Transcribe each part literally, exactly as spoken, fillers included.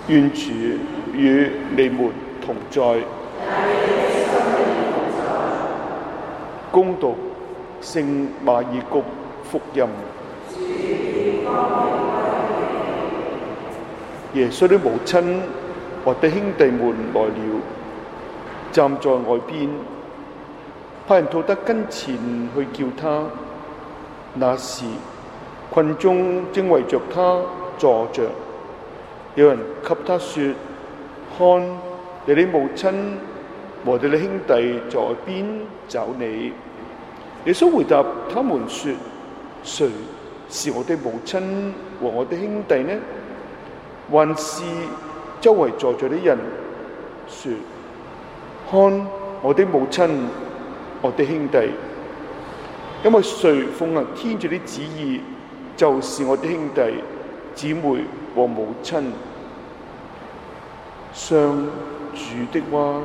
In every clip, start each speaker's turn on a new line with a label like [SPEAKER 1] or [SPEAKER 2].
[SPEAKER 1] 願主與你們同在。恭讀聖馬爾谷福音。耶穌的母親和弟兄弟們來了，站在外邊，派人到他跟前去叫他。那時群眾正圍着他坐着，有人給他說：看，你的母親和你的兄弟在外邊找你。耶穌回答他們說：誰是我的母親和我的兄弟呢？還是周圍坐着的人說：看，我的母親，我的兄弟。因為誰奉行天主的旨意，就是我的兄弟、姊妹和母親。上主的話。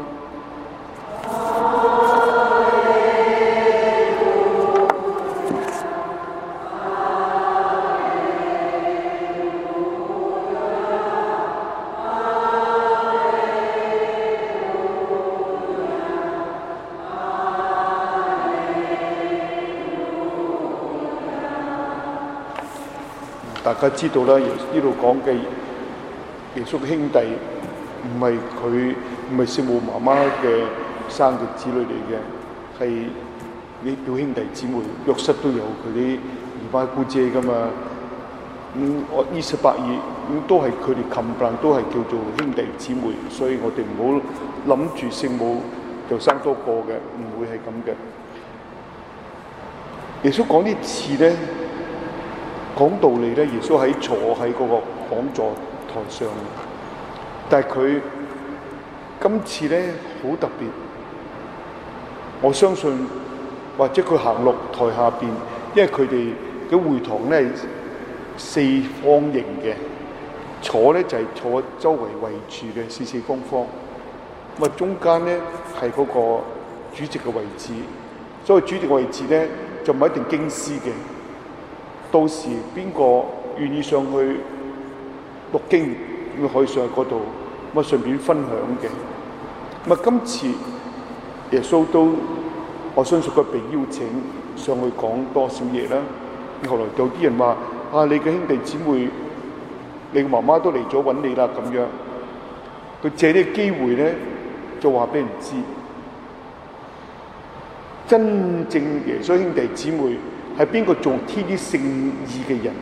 [SPEAKER 1] 大家知道啦，呢度講嘅耶穌嘅兄弟唔係佢唔係聖母媽媽嘅生嘅子女嚟嘅，係啲表兄弟姊妹。約瑟都有佢啲姨媽姑姐噶嘛。咁我伊撒伯爾咁都係佢哋冚唪唥都係叫做兄弟姊妹，所以我哋唔好諗住聖母就生多個嘅，唔會係咁嘅。耶穌講呢次咧。講道理咧，耶穌喺坐喺嗰個講座台上，但係佢今次咧好特別。我相信或者佢行落台下邊，因為佢哋嘅會堂咧四方形嘅，坐咧就係、是、坐周圍圍住嘅四四方方。咁啊中間咧係嗰個主席嘅位置，所以主席嘅位置咧就唔係一定經師嘅。到時邊個願意上去讀經，咁可以上去嗰度，咁啊順便分享嘅。咁啊今次耶穌都，我相信佢被邀請上去講多少嘢啦。後來有啲人話：啊，你嘅兄弟姊妹，你嘅媽媽都嚟咗揾你啦咁樣。佢借呢個機會咧，就話俾人知，真正耶穌兄弟姊妹係邊個做天啲聖意嘅人？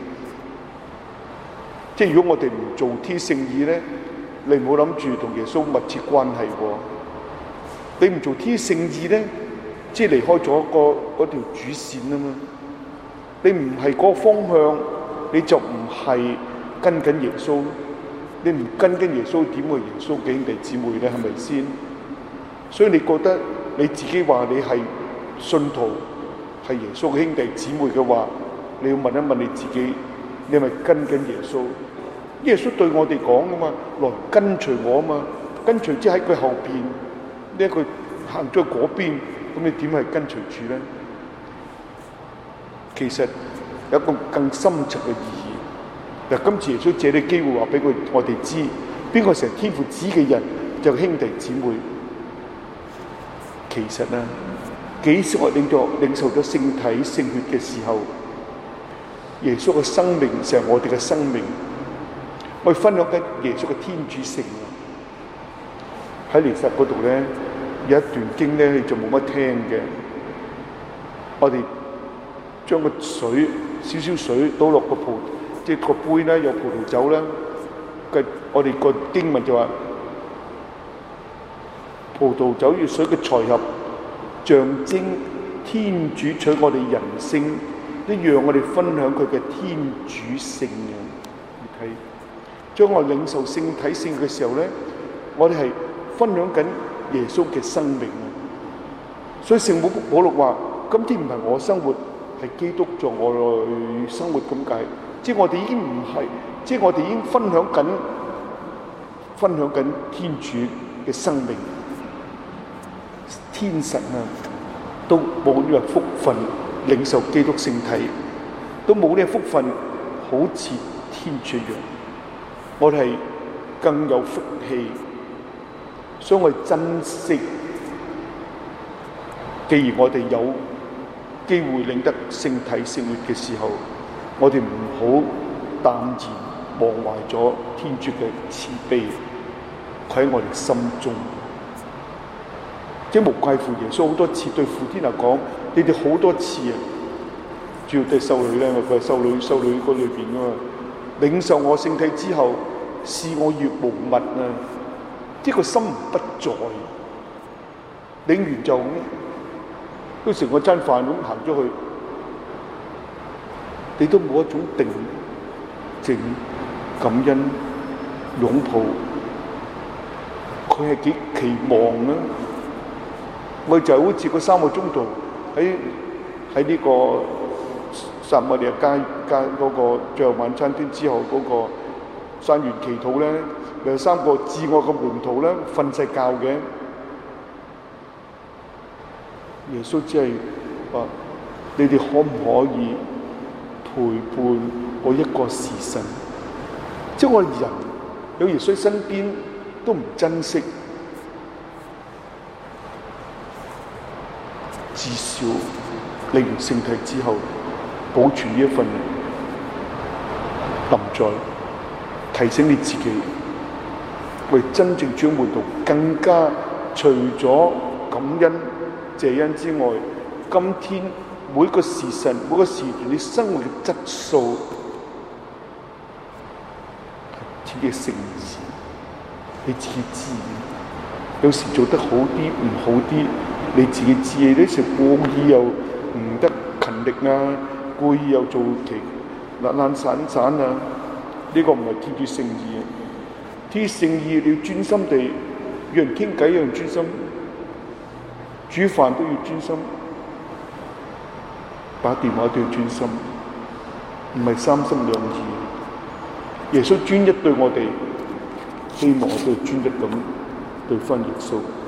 [SPEAKER 1] 即係如果我哋唔做天聖意咧，你唔好諗住同耶穌密切關係喎。你唔做天聖意咧，即係離開咗個嗰條主線啊嘛。你唔係嗰個方向，你就唔係跟緊耶穌。你唔跟緊耶穌，點會耶穌嘅兄弟姊妹咧？係咪先？所以你覺得你自己話你係信徒，係耶穌嘅兄弟姊妹嘅話，你要問一問你自己，你係咪跟緊耶穌？耶穌對我哋講啊嘛，來跟隨我啊嘛，跟隨即喺佢後邊，呢一個行咗去嗰邊，咁你點係跟隨主咧？其實有一個更深層嘅意義。嗱，今次耶穌借啲機會話俾佢我哋知，邊個成天父子嘅人就係兄弟姊妹。其實啊，幾時我領咗領受咗聖體聖血嘅時候，耶穌嘅生命就係我哋嘅生命，我哋分享緊耶穌嘅天主性。喺彌撒嗰度咧，有一段經咧，你就冇乜聽嘅。我哋將個水少少水倒落個葡，即係個杯咧有葡萄酒啦。嘅我哋個經文就話，葡萄酒與水嘅財合，象徵天主取我哋人性，一樣我哋分享佢嘅天主性嘅。你睇，將我領受聖體聖嘅時候咧，我哋係分享緊耶穌嘅生命。所以聖母保祿話：今天唔係我生活，係基督在我內生活咁解。即係我哋已經唔係，即係我哋已經分享緊，分享緊天主嘅生命。天神啊，都冇呢個福分領受基督聖體，都冇呢個福分好似天主一樣。我哋係更有福氣。所以我哋珍惜，既然我哋有機會領得聖體聖血嘅時候，我哋唔好淡然忘懷咗天主嘅慈悲，佢喺我哋心中。即係無怪乎耶穌好多次對傅天娜講：你哋好多次啊，主要對修女咧，佢係修女，修女嗰裏邊啊嘛，領受我聖體之後，視我如無物啊！即係個心不在，領完就都成個餐飯咁行咗去，你都冇一種定靜、感恩、擁抱，佢係幾期望啊！我就好似嗰三個鐘頭喺喺呢個撒瑪利亞街街嗰個最後晚餐廳之後嗰個山園祈禱咧，有三個至愛嘅門徒咧瞓曬覺嘅。耶穌只係話：你哋可唔可以陪伴我一個時辰？即係我人有耶穌身邊都唔珍惜。至少領完聖體之後，保存呢一份臨在，提醒你自己，為真正將門徒更加除咗感恩謝恩之外，今天每個時辰每個時段你生活嘅質素，自己嘅誠意，你自己知。有時做得好啲唔好啲，你自己知。你成故意又唔得勤力啊，故意又做其懶懶散散啊，呢、這個唔係天主聖意。天主聖意你要專心地與人傾偈，要專心煮飯都要專心，打電話都要專心，唔係三心兩意。耶穌專一對我哋，希望我哋專一咁對翻耶穌。